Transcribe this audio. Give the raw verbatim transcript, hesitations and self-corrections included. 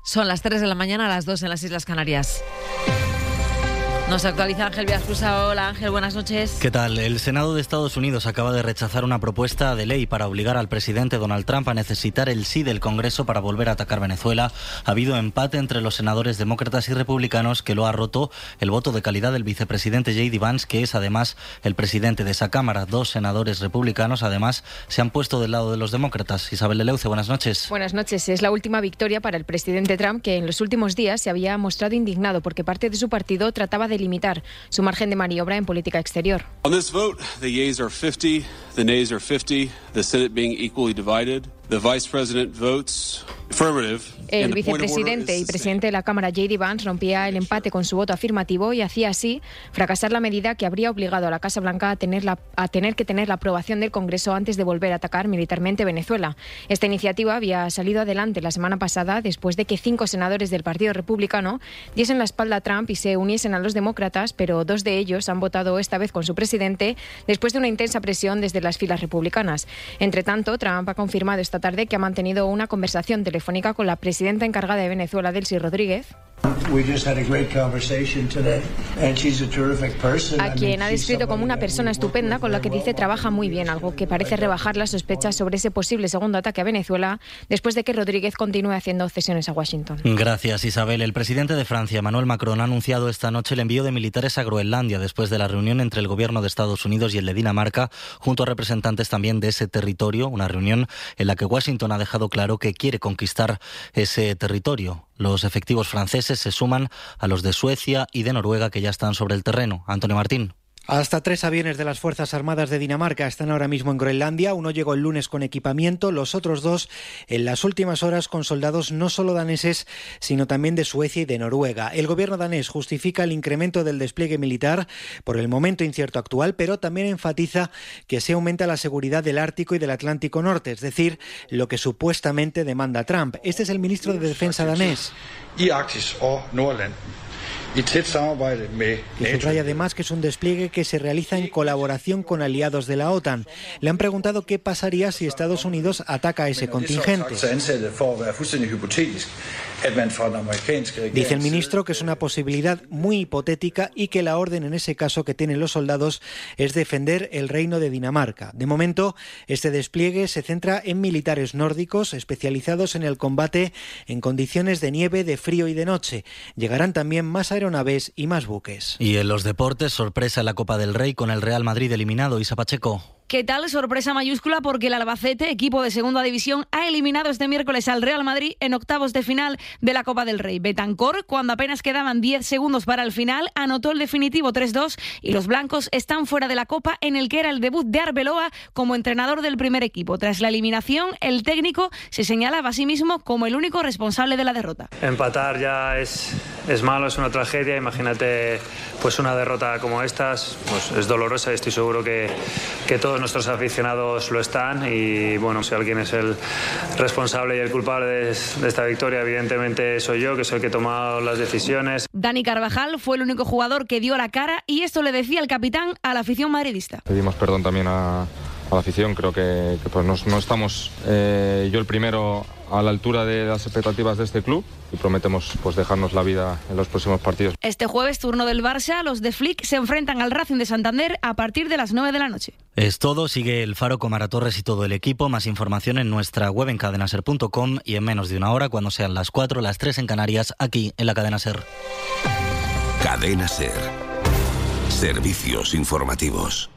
Son las tres de la mañana, a las dos en las Islas Canarias. Nos actualiza Ángel Villaescusa. Hola Ángel, buenas noches. ¿Qué tal? El Senado de Estados Unidos acaba de rechazar una propuesta de ley para obligar al presidente Donald Trump a necesitar el sí del Congreso para volver a atacar Venezuela. Ha habido empate entre los senadores demócratas y republicanos que lo ha roto el voto de calidad del vicepresidente J D Vance, que es además el presidente de esa Cámara. Dos senadores republicanos además se han puesto del lado de los demócratas. Isabel Deleuze, buenas noches. Buenas noches. Es la última victoria para el presidente Trump, que en los últimos días se había mostrado indignado porque parte de su partido trataba de limitar su margen de maniobra en política exterior. On this vote, the yeas are fifty, the nays are fifty, the Senate being equally divided. The Vice President votes affirmative. El vicepresidente y presidente de la Cámara, J D Vance, rompía el empate con su voto afirmativo y hacía así fracasar la medida que habría obligado a la Casa Blanca a tener, la, a tener que tener la aprobación del Congreso antes de volver a atacar militarmente Venezuela. Esta iniciativa había salido adelante la semana pasada después de que cinco senadores del Partido Republicano diesen la espalda a Trump y se uniesen a los demócratas, pero dos de ellos han votado esta vez con su presidente después de una intensa presión desde las filas republicanas. Entre tanto, Trump ha confirmado esta tarde que ha mantenido una conversación telefónica con la presidenta encargada de Venezuela, Delcy Rodríguez, a quien ha descrito como una persona estupenda con la que dice trabaja muy bien, algo que parece rebajar las sospechas sobre ese posible segundo ataque a Venezuela después de que Rodríguez continúe haciendo cesiones a Washington. Gracias, Isabel. El presidente de Francia, Emmanuel Macron, ha anunciado esta noche el envío de militares a Groenlandia después de la reunión entre el gobierno de Estados Unidos y el de Dinamarca, junto a representantes también de ese territorio, una reunión en la que Washington ha dejado claro que quiere conquistar ese territorio. Los efectivos franceses se suman a los de Suecia y de Noruega, que ya están sobre el terreno. Antonio Martín. Hasta tres aviones de las Fuerzas Armadas de Dinamarca están ahora mismo en Groenlandia. Uno llegó el lunes con equipamiento, los otros dos en las últimas horas con soldados no solo daneses, sino también de Suecia y de Noruega. El gobierno danés justifica el incremento del despliegue militar por el momento incierto actual, pero también enfatiza que se aumenta la seguridad del Ártico y del Atlántico Norte, es decir, lo que supuestamente demanda Trump. Este es el ministro de Defensa danés. I Arktis o Nordland. Y subraya además que es un despliegue que se realiza en colaboración con aliados de la OTAN. Le han preguntado qué pasaría si Estados Unidos ataca a ese contingente. Dice el ministro que es una posibilidad muy hipotética y que la orden en ese caso que tienen los soldados es defender el reino de Dinamarca. De momento, este despliegue se centra en militares nórdicos especializados en el combate en condiciones de nieve, de frío y de noche. Llegarán también más aeronaves y más buques. Y en los deportes, sorpresa en la Copa del Rey con el Real Madrid eliminado. Isa Pacheco. ¿Qué tal? Sorpresa mayúscula porque el Albacete, equipo de segunda división, ha eliminado este miércoles al Real Madrid en octavos de final de la Copa del Rey. Betancor, cuando apenas quedaban diez segundos para el final, anotó el definitivo tres dos y los blancos están fuera de la Copa, en el que era el debut de Arbeloa como entrenador del primer equipo. Tras la eliminación, el técnico se señalaba a sí mismo como el único responsable de la derrota. Empatar ya es, es malo, es una tragedia. Imagínate pues una derrota como estas, pues es dolorosa y estoy seguro que, que todos nuestros aficionados lo están y bueno, si alguien es el responsable y el culpable de, de esta victoria, evidentemente soy yo, que soy el que he tomado las decisiones. Dani Carvajal fue el único jugador que dio la cara y esto le decía el capitán a la afición madridista. Pedimos perdón también a, a la afición, creo que, que pues no, no estamos eh, yo el primero a la altura de las expectativas de este club y prometemos pues dejarnos la vida en los próximos partidos. Este jueves, turno del Barça, los de Flick se enfrentan al Racing de Santander a partir de las nueve de la noche. Es todo, sigue el Faro con Mara Torres y todo el equipo. Más información en nuestra web en cadena ser punto com y en menos de una hora, cuando sean las cuatro, las tres en Canarias, aquí en la Cadena Ser. Cadena Ser. Servicios informativos.